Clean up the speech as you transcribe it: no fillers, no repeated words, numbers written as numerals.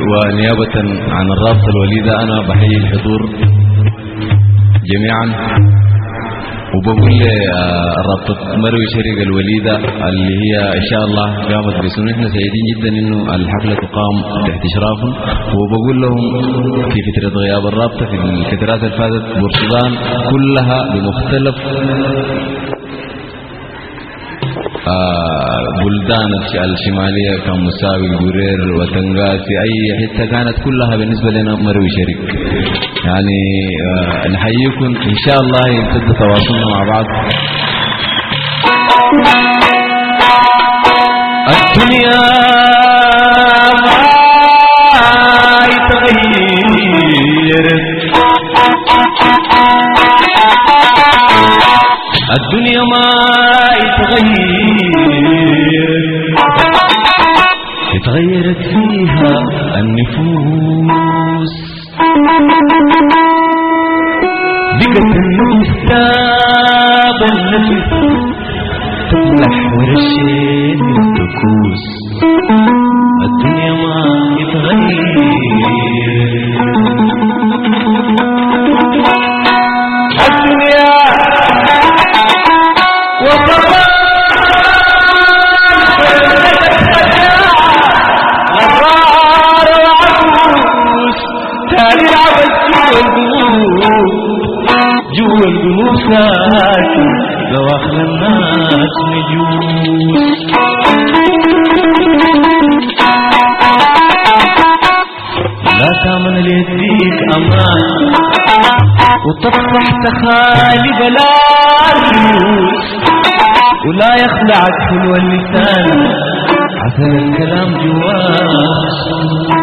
ونيابة عن الرابطة الوليدة أنا بحيي الحضور جميعا، وبقول رابطة مروي شرق الوليدة اللي هي إن شاء الله قامت بسنة. احنا سعيدين جدا إنه الحفلة تقام تحت إشرافهم، وبقول لهم في فترة غياب الرابطة في الفترات اللي فاتت بورسودان كلها بمختلف بلدان الشمالية كمساوي الجورير وتنغاسي أي حتة كانت كلها بالنسبة لنا مروي شريك. يعني نحييكم إن شاء الله يمتد تواصلنا مع بعض. الدنيا ما يتغير، الدنيا ما يتغيرت فيها النفوس، بقت النفس تاب النفس تطلع ورشين الطقوس. الدنيا ما يتغير، الدنيا وطبعا الرار العبوس تالي العبس جوا القلوب ساكن دواخل الناس نجوس. لا تامن ليديك امان وتفرح تخالي بلا الريوس، ولا يخلعك حلو اللسان عسل الكلام جواك.